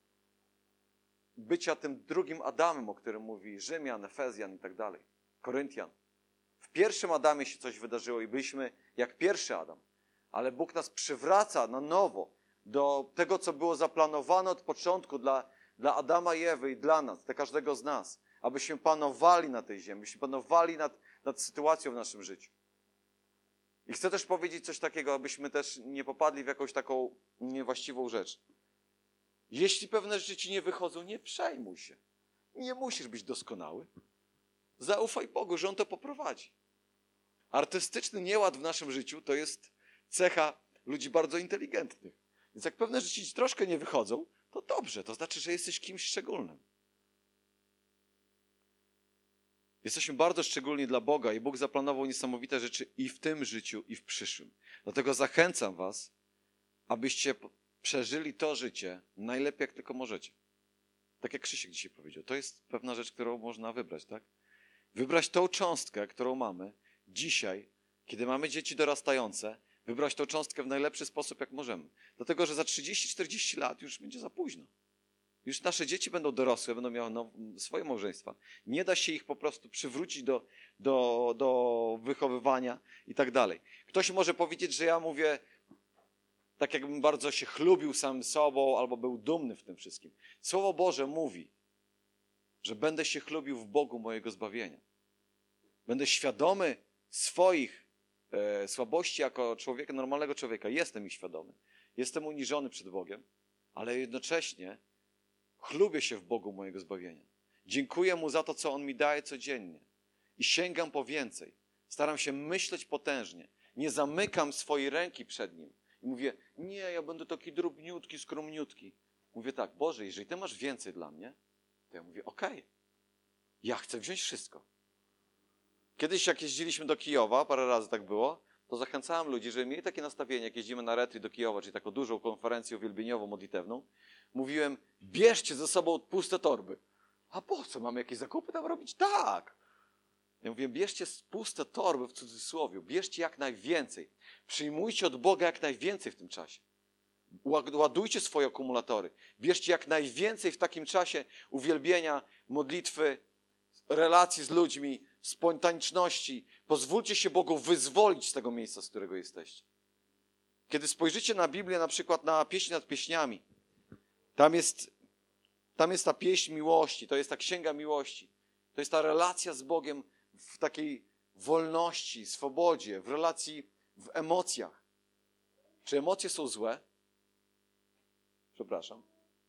bycia tym drugim Adamem, o którym mówi Rzymian, Efezjan i tak dalej, Koryntian. W pierwszym Adamie się coś wydarzyło i byliśmy jak pierwszy Adam, ale Bóg nas przywraca na nowo do tego, co było zaplanowane od początku dla, dla Adama i Ewy i dla nas, dla każdego z nas, abyśmy panowali na tej ziemi, abyśmy panowali nad, nad sytuacją w naszym życiu. I chcę też powiedzieć coś takiego, abyśmy też nie popadli w jakąś taką niewłaściwą rzecz. Jeśli pewne rzeczy ci nie wychodzą, nie przejmuj się. Nie musisz być doskonały. Zaufaj Bogu, że On to poprowadzi. Artystyczny nieład w naszym życiu to jest cecha ludzi bardzo inteligentnych. Więc jak pewne rzeczy ci troszkę nie wychodzą, to dobrze, to znaczy, że jesteś kimś szczególnym. Jesteśmy bardzo szczególni dla Boga i Bóg zaplanował niesamowite rzeczy i w tym życiu, i w przyszłym. Dlatego zachęcam was, abyście przeżyli to życie najlepiej, jak tylko możecie. Tak jak Krzysiek dzisiaj powiedział, to jest pewna rzecz, którą można wybrać, tak? Wybrać tą cząstkę, którą mamy dzisiaj, kiedy mamy dzieci dorastające, wybrać tą cząstkę w najlepszy sposób, jak możemy. Dlatego, że za trzydzieści czterdzieści lat już będzie za późno. Już nasze dzieci będą dorosłe, będą miały no, swoje małżeństwa. Nie da się ich po prostu przywrócić do, do, do wychowywania i tak dalej. Ktoś może powiedzieć, że ja mówię tak, jakbym bardzo się chlubił samym sobą albo był dumny w tym wszystkim. Słowo Boże mówi, że będę się chlubił w Bogu mojego zbawienia. Będę świadomy swoich e, słabości jako człowieka, normalnego człowieka. Jestem ich świadomy. Jestem uniżony przed Bogiem, ale jednocześnie chlubię się w Bogu mojego zbawienia. Dziękuję Mu za to, co On mi daje codziennie. I sięgam po więcej. Staram się myśleć potężnie. Nie zamykam swojej ręki przed Nim. I mówię, nie, ja będę taki drobniutki, skromniutki. Mówię tak, Boże, jeżeli Ty masz więcej dla mnie, to ja mówię, okej, okay, ja chcę wziąć wszystko. Kiedyś jak jeździliśmy do Kijowa, parę razy tak było, to zachęcałem ludzi, żeby mieli takie nastawienie, jak jeździmy na retreat do Kijowa, czyli taką dużą konferencję uwielbieniową, modlitewną. Mówiłem, bierzcie ze sobą puste torby. A po co, mamy jakieś zakupy tam robić? Tak. Ja mówię, bierzcie puste torby w cudzysłowie, bierzcie jak najwięcej. Przyjmujcie od Boga jak najwięcej w tym czasie. Ładujcie swoje akumulatory. Bierzcie jak najwięcej w takim czasie uwielbienia, modlitwy, relacji z ludźmi, spontaniczności. Pozwólcie się Bogu wyzwolić z tego miejsca, z którego jesteście. Kiedy spojrzycie na Biblię, na przykład na pieśń nad pieśniami, tam jest, tam jest ta pieśń miłości, to jest ta księga miłości. To jest ta relacja z Bogiem w takiej wolności, swobodzie, w relacji, w emocjach. Czy emocje są złe? Przepraszam.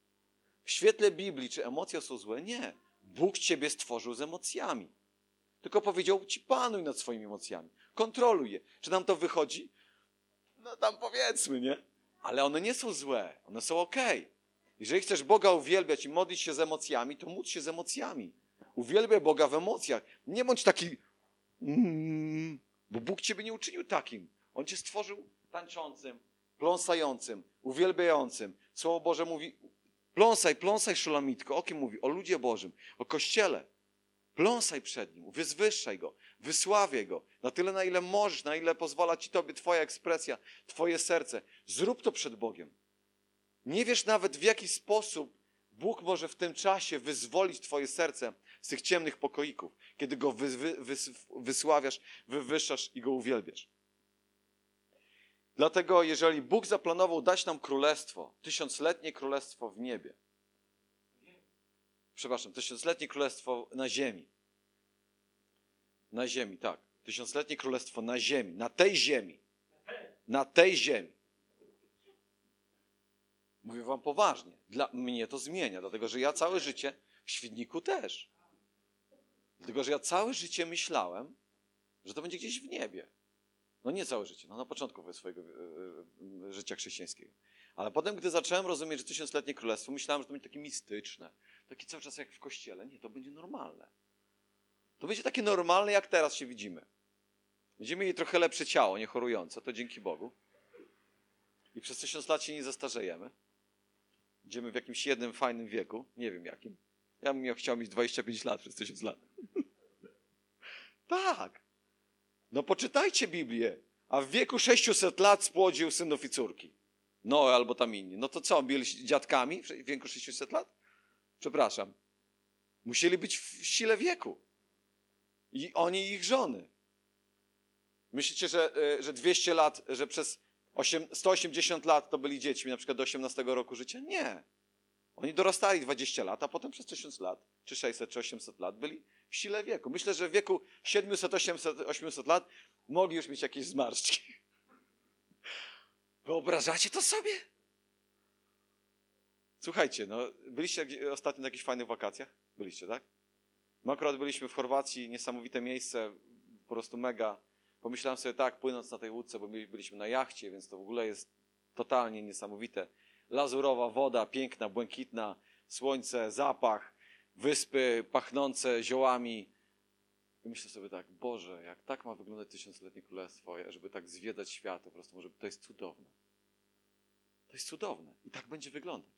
W świetle Biblii, czy emocje są złe? Nie. Bóg ciebie stworzył z emocjami. Tylko powiedział ci, panuj nad swoimi emocjami. Kontroluj je. Czy nam to wychodzi? No tam powiedzmy, nie? Ale one nie są złe. One są okej. Okay. Jeżeli chcesz Boga uwielbiać i modlić się z emocjami, to módl się z emocjami. Uwielbiaj Boga w emocjach. Nie bądź taki, mm, bo Bóg ciebie nie uczynił takim. On cię stworzył tańczącym, pląsającym, uwielbiającym. Słowo Boże mówi, Pląsaj, pląsaj, Szulamitko. O kim mówi? O ludzie Bożym, o Kościele. Pląsaj przed Nim, wyzwyższaj Go, wysławiaj Go. Na tyle, na ile możesz, na ile pozwala Ci Tobie Twoja ekspresja, Twoje serce. Zrób to przed Bogiem. Nie wiesz nawet, w jaki sposób Bóg może w tym czasie wyzwolić Twoje serce z tych ciemnych pokoików, kiedy Go wy, wy, wy, wysławiasz, wywyższasz i Go uwielbiasz. Dlatego, jeżeli Bóg zaplanował dać nam królestwo, tysiącletnie królestwo w niebie, przepraszam, tysiącletnie królestwo na ziemi, na ziemi, tak, tysiącletnie królestwo na ziemi, na tej ziemi, na tej ziemi. Mówię wam poważnie, dla mnie to zmienia, dlatego, że ja całe życie, w Świdniku też, dlatego, że ja całe życie myślałem, że to będzie gdzieś w niebie. No nie całe życie, no na początku swojego yy, życia chrześcijańskiego. Ale potem, gdy zacząłem rozumieć, że tysiącletnie królestwo, myślałem, że to będzie takie mistyczne, takie cały czas jak w kościele. Nie, to będzie normalne. To będzie takie normalne, jak teraz się widzimy. Będziemy mieli trochę lepsze ciało, nie chorujące, to dzięki Bogu. I przez tysiąc lat się nie zestarzejemy. Będziemy w jakimś jednym fajnym wieku, nie wiem jakim. Ja bym miał, chciał mieć dwadzieścia pięć lat przez tysiąc lat. Tak. No poczytajcie Biblię. A w wieku sześciuset lat spłodził synów i córki. No albo tam inni. No to co, byli dziadkami w wieku sześciuset lat? Przepraszam. Musieli być w sile wieku. I oni i ich żony. Myślicie, że, że dwieście lat, że przez sto osiemdziesiąt lat to byli dziećmi, na przykład do osiemnastego roku życia? Nie. Oni dorastali dwadzieścia lat, a potem przez tysiąc lat, czy sześćset, czy osiemset lat byli w sile wieku. Myślę, że w wieku siedemset, osiemset, osiemset lat mogli już mieć jakieś zmarszczki. Wyobrażacie to sobie? Słuchajcie, no, byliście ostatnio na jakichś fajnych wakacjach? Byliście, tak? My akurat byliśmy w Chorwacji, niesamowite miejsce, po prostu mega. Pomyślałem sobie tak, płynąc na tej łódce, bo my byliśmy na jachcie, więc to w ogóle jest totalnie niesamowite. Lazurowa woda, piękna, błękitna, słońce, zapach, wyspy pachnące ziołami. I myślę sobie tak, Boże, jak tak ma wyglądać tysiącletnie królestwo, żeby tak zwiedzać świat, po prostu może to jest cudowne. To jest cudowne i tak będzie wyglądać.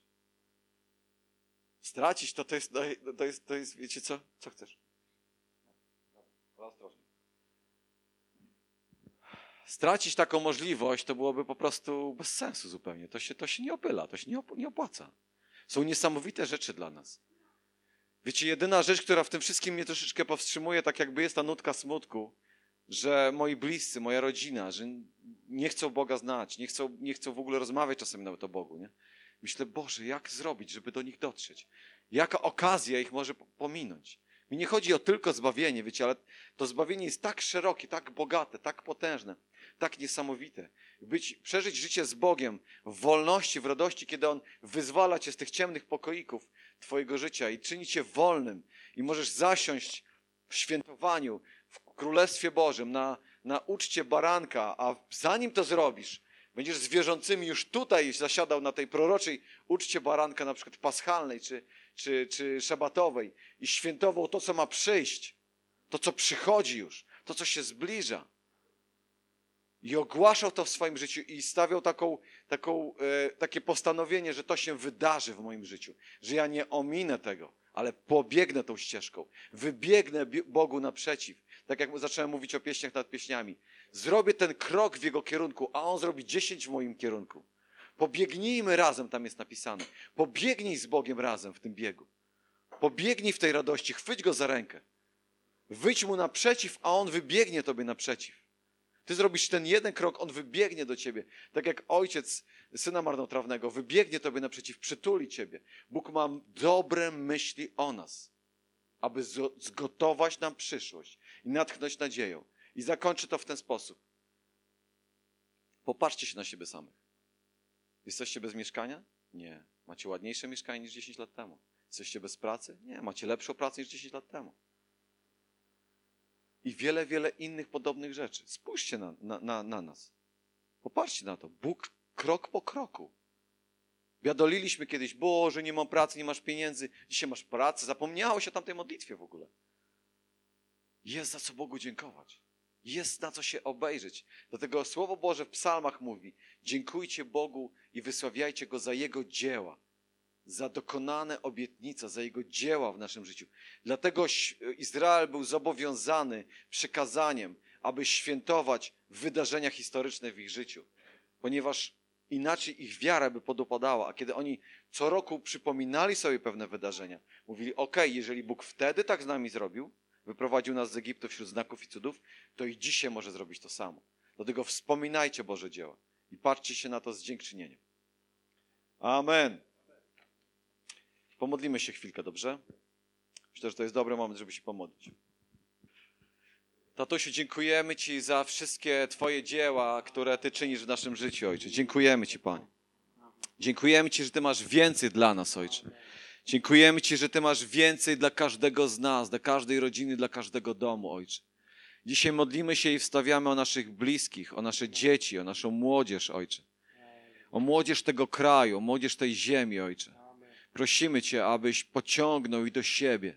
Stracić to, to jest, to jest, to jest, wiecie co? Co chcesz? Ostrożnie. Stracić taką możliwość to byłoby po prostu bez sensu zupełnie. To się, to się nie opyla, to się nie, op- nie opłaca. Są niesamowite rzeczy dla nas. Wiecie, jedyna rzecz, która w tym wszystkim mnie troszeczkę powstrzymuje, tak jakby jest ta nutka smutku, że moi bliscy, moja rodzina, że nie chcą Boga znać, nie chcą, nie chcą w ogóle rozmawiać czasem nawet o Bogu. Nie? Myślę, Boże, jak zrobić, żeby do nich dotrzeć? Jaka okazja ich może pominąć? Mi nie chodzi o tylko zbawienie, wiecie, ale to zbawienie jest tak szerokie, tak bogate, tak potężne, tak niesamowite. Być, przeżyć życie z Bogiem w wolności, w radości, kiedy On wyzwala cię z tych ciemnych pokoików twojego życia i czyni cię wolnym i możesz zasiąść w świętowaniu, w Królestwie Bożym, na, na uczcie baranka, a zanim to zrobisz, będziesz z wierzącymi już tutaj zasiadał na tej proroczej uczcie baranka, na przykład paschalnej czy, czy, czy szabatowej i świętował to, co ma przyjść, to, co przychodzi już, to, co się zbliża. I ogłaszał to w swoim życiu i stawiał taką, taką, e, takie postanowienie, że to się wydarzy w moim życiu, że ja nie ominę tego, ale pobiegnę tą ścieżką, wybiegnę Bogu naprzeciw. Tak jak zacząłem mówić o pieśniach nad pieśniami. Zrobię ten krok w Jego kierunku, a On zrobi dziesięć w moim kierunku. Pobiegnijmy razem, tam jest napisane. Pobiegnij z Bogiem razem w tym biegu. Pobiegnij w tej radości, chwyć Go za rękę. Wyjdź Mu naprzeciw, a On wybiegnie Tobie naprzeciw. Ty zrobisz ten jeden krok, On wybiegnie do ciebie. Tak jak ojciec syna marnotrawnego wybiegnie tobie naprzeciw, przytuli ciebie. Bóg ma dobre myśli o nas, aby zgotować nam przyszłość i natchnąć nadzieją. I zakończę to w ten sposób. Popatrzcie się na siebie samych. Jesteście bez mieszkania? Nie. Macie ładniejsze mieszkanie niż dziesięć lat temu. Jesteście bez pracy? Nie. Macie lepszą pracę niż dziesięć lat temu. I wiele, wiele innych podobnych rzeczy. Spójrzcie na, na, na, na nas. Popatrzcie na to. Bóg krok po kroku. Biadoliliśmy kiedyś, Boże, nie mam pracy, nie masz pieniędzy. Dzisiaj masz pracę. Zapomniałeś o tamtej modlitwie w ogóle. Jest za co Bogu dziękować. Jest na co się obejrzeć. Dlatego Słowo Boże w psalmach mówi: dziękujcie Bogu i wysławiajcie Go za Jego dzieła. za dokonane obietnice, za Jego dzieła w naszym życiu. Dlatego Izrael był zobowiązany przekazaniem, aby świętować wydarzenia historyczne w ich życiu. Ponieważ inaczej ich wiara by podupadała. A kiedy oni co roku przypominali sobie pewne wydarzenia, mówili, ok, jeżeli Bóg wtedy tak z nami zrobił, wyprowadził nas z Egiptu wśród znaków i cudów, to i dzisiaj może zrobić to samo. Dlatego wspominajcie Boże dzieła i patrzcie się na to z dziękczynieniem. Amen. Pomodlimy się chwilkę, dobrze? Myślę, że to jest dobry moment, żeby się pomodlić. Tatusiu, dziękujemy Ci za wszystkie Twoje dzieła, które Ty czynisz w naszym życiu, Ojcze. Dziękujemy Ci, Panie. Dziękujemy Ci, że Ty masz więcej dla nas, Ojcze. Dziękujemy Ci, że Ty masz więcej dla każdego z nas, dla każdej rodziny, dla każdego domu, Ojcze. Dzisiaj modlimy się i wstawiamy o naszych bliskich, o nasze dzieci, o naszą młodzież, Ojcze. O młodzież tego kraju, o młodzież tej ziemi, Ojcze. Prosimy Cię, abyś pociągnął ich do siebie.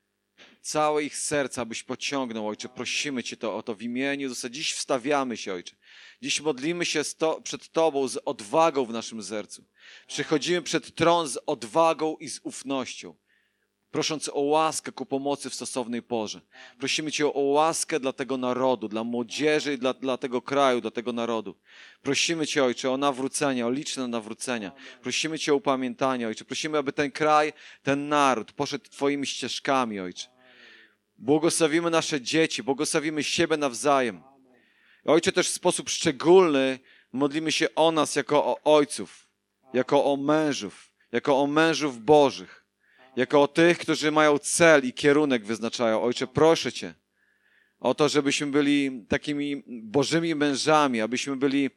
Całe ich serca, abyś pociągnął, Ojcze. Prosimy Cię to, o to w imieniu Jezusa. Dziś wstawiamy się, Ojcze. Dziś modlimy się sto, przed Tobą z odwagą w naszym sercu. Przychodzimy przed tron z odwagą i z ufnością, prosząc o łaskę ku pomocy w stosownej porze. Prosimy Cię o łaskę dla tego narodu, dla młodzieży i dla, dla tego kraju, dla tego narodu. Prosimy Cię, Ojcze, o nawrócenie, o liczne nawrócenia. Prosimy Cię o upamiętanie, Ojcze. Prosimy, aby ten kraj, ten naród poszedł Twoimi ścieżkami, Ojcze. Błogosławimy nasze dzieci, błogosławimy siebie nawzajem. Ojcze, też w sposób szczególny modlimy się o nas jako o ojców, jako o mężów, jako o mężów Bożych, jako o tych, którzy mają cel i kierunek wyznaczają. Ojcze, proszę Cię o to, żebyśmy byli takimi Bożymi mężami, abyśmy byli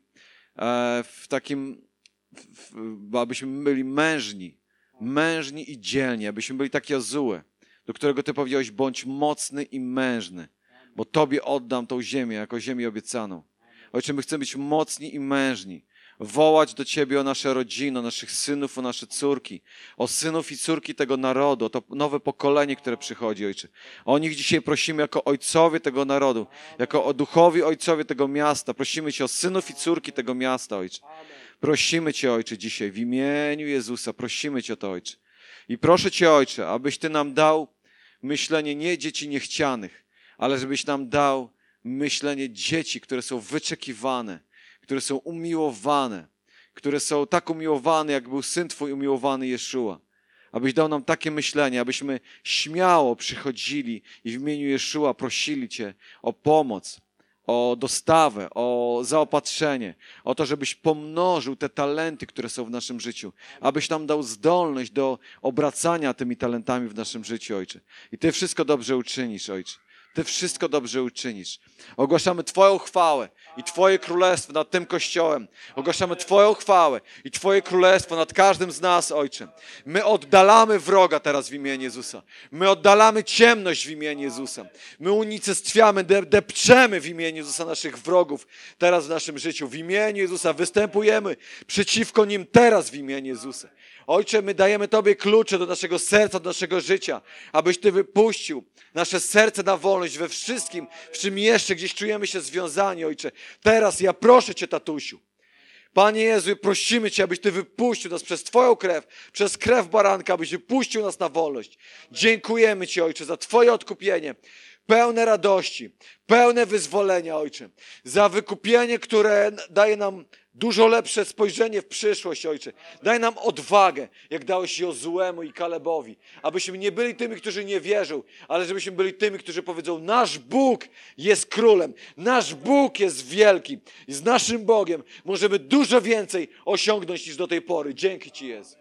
e, w takim, w, w, abyśmy byli mężni, mężni i dzielni, abyśmy byli takie Jozue, do którego Ty powiedziałeś, bądź mocny i mężny, bo Tobie oddam tą ziemię jako ziemię obiecaną. Ojcze, my chcemy być mocni i mężni, wołać do Ciebie o nasze rodziny, o naszych synów, o nasze córki, o synów i córki tego narodu, o to nowe pokolenie, które przychodzi, Ojcze. O nich dzisiaj prosimy jako ojcowie tego narodu, jako o duchowi ojcowie tego miasta. Prosimy Cię o synów i córki tego miasta, Ojcze. Prosimy Cię, Ojcze, dzisiaj w imieniu Jezusa, prosimy Cię o to, Ojcze. I proszę Cię, Ojcze, abyś Ty nam dał myślenie nie dzieci niechcianych, ale żebyś nam dał myślenie dzieci, które są wyczekiwane, które są umiłowane, które są tak umiłowane, jak był Syn Twój umiłowany Jeszua. Abyś dał nam takie myślenie, abyśmy śmiało przychodzili i w imieniu Jeszua prosili Cię o pomoc, o dostawę, o zaopatrzenie, o to, żebyś pomnożył te talenty, które są w naszym życiu, abyś nam dał zdolność do obracania tymi talentami w naszym życiu, Ojcze. I Ty wszystko dobrze uczynisz, Ojcze. Ty wszystko dobrze uczynisz. Ogłaszamy Twoją chwałę i Twoje królestwo nad tym Kościołem. Ogłaszamy Twoją chwałę i Twoje królestwo nad każdym z nas, Ojcze. My oddalamy wroga teraz w imieniu Jezusa. My oddalamy ciemność w imieniu Jezusa. My unicestwiamy, de- depczemy w imieniu Jezusa naszych wrogów teraz w naszym życiu. W imieniu Jezusa występujemy przeciwko nim teraz w imieniu Jezusa. Ojcze, my dajemy Tobie klucze do naszego serca, do naszego życia, abyś Ty wypuścił nasze serce na wolność we wszystkim, w czym jeszcze gdzieś czujemy się związani, Ojcze. Teraz ja proszę Cię, tatusiu. Panie Jezu, prosimy Cię, abyś Ty wypuścił nas przez Twoją krew, przez krew baranka, abyś wypuścił nas na wolność. Dziękujemy Ci, Ojcze, za Twoje odkupienie, pełne radości, pełne wyzwolenia, Ojcze, za wykupienie, które daje nam dużo lepsze spojrzenie w przyszłość, Ojcze. Daj nam odwagę, jak dałeś Jozuemu i Kalebowi, abyśmy nie byli tymi, którzy nie wierzą, ale żebyśmy byli tymi, którzy powiedzą, nasz Bóg jest królem, nasz Bóg jest wielki i z naszym Bogiem możemy dużo więcej osiągnąć niż do tej pory. Dzięki Ci, Jezu.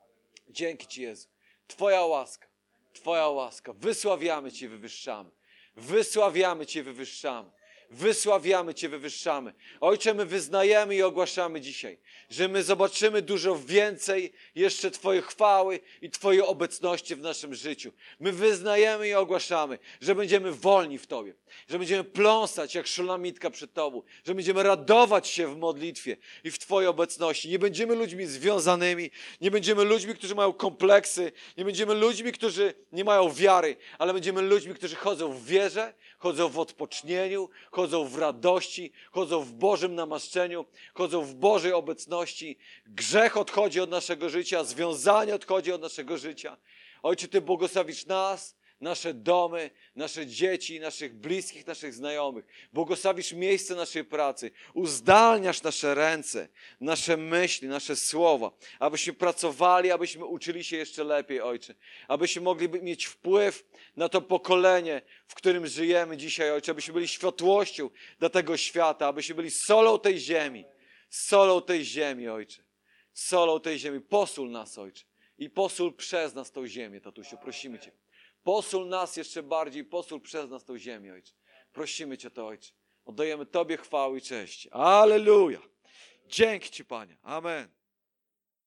Dzięki Ci, Jezu. Twoja łaska, Twoja łaska. Wysławiamy Cię, wywyższamy. Wysławiamy Cię, wywyższamy. Wysławiamy Cię, wywyższamy. Ojcze, my wyznajemy i ogłaszamy dzisiaj, że my zobaczymy dużo więcej jeszcze Twojej chwały i Twojej obecności w naszym życiu. My wyznajemy i ogłaszamy, że będziemy wolni w Tobie, że będziemy pląsać jak szulamitka przed Tobą, że będziemy radować się w modlitwie i w Twojej obecności. Nie będziemy ludźmi związanymi, nie będziemy ludźmi, którzy mają kompleksy, nie będziemy ludźmi, którzy nie mają wiary, ale będziemy ludźmi, którzy chodzą w wierze, chodzą w odpocznieniu, chodzą chodzą w radości, chodzą w Bożym namaszczeniu, chodzą w Bożej obecności. Grzech odchodzi od naszego życia, związanie odchodzi od naszego życia. Ojcze, Ty błogosławisz nas, nasze domy, nasze dzieci, naszych bliskich, naszych znajomych. Błogosławisz miejsce naszej pracy. Uzdalniasz nasze ręce, nasze myśli, nasze słowa, abyśmy pracowali, abyśmy uczyli się jeszcze lepiej, Ojcze. Abyśmy mogli mieć wpływ na to pokolenie, w którym żyjemy dzisiaj, Ojcze. Abyśmy byli światłością dla tego świata, abyśmy byli solą tej ziemi. Solą tej ziemi, Ojcze. Solą tej ziemi. Posól nas, Ojcze. I posól przez nas tą ziemię, tatusiu. Prosimy Cię. Posól nas jeszcze bardziej, posól przez nas tą ziemię, Ojcze. Prosimy Cię to, Ojcze. Oddajemy Tobie chwałę i cześć. Alleluja. Dzięki Ci, Panie. Amen.